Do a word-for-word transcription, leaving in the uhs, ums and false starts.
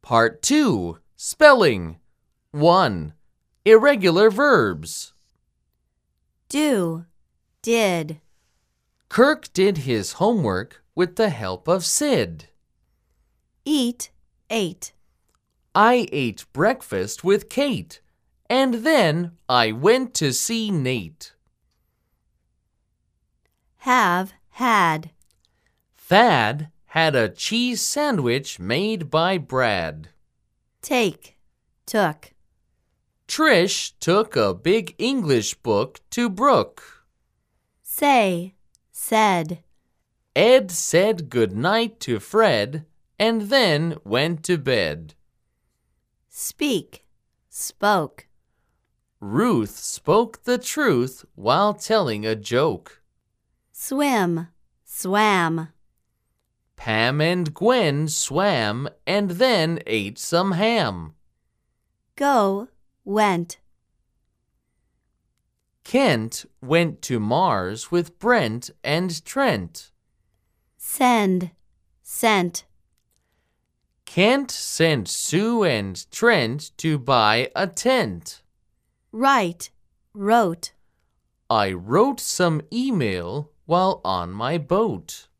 Part two. Spelling. one. Irregular verbs. Do, did. Kirk did his homework with the help of Sid. Eat, ate. I ate breakfast with Kate, and then I went to see Nate. Have, had. Thad had a cheese sandwich made by Brad. Take, took. Trish took a big English book to Brooke. Say, said. Ed said goodnight to Fred and then went to bed. Speak, spoke. Ruth spoke the truth while telling a joke. Swim, swam. Pam and Gwen swam and then ate some ham. Go, went. Kent went to Mars with Brent and Trent. Send, sent. Kent sent Sue and Trent to buy a tent. Write, wrote. I wrote some email while on my boat.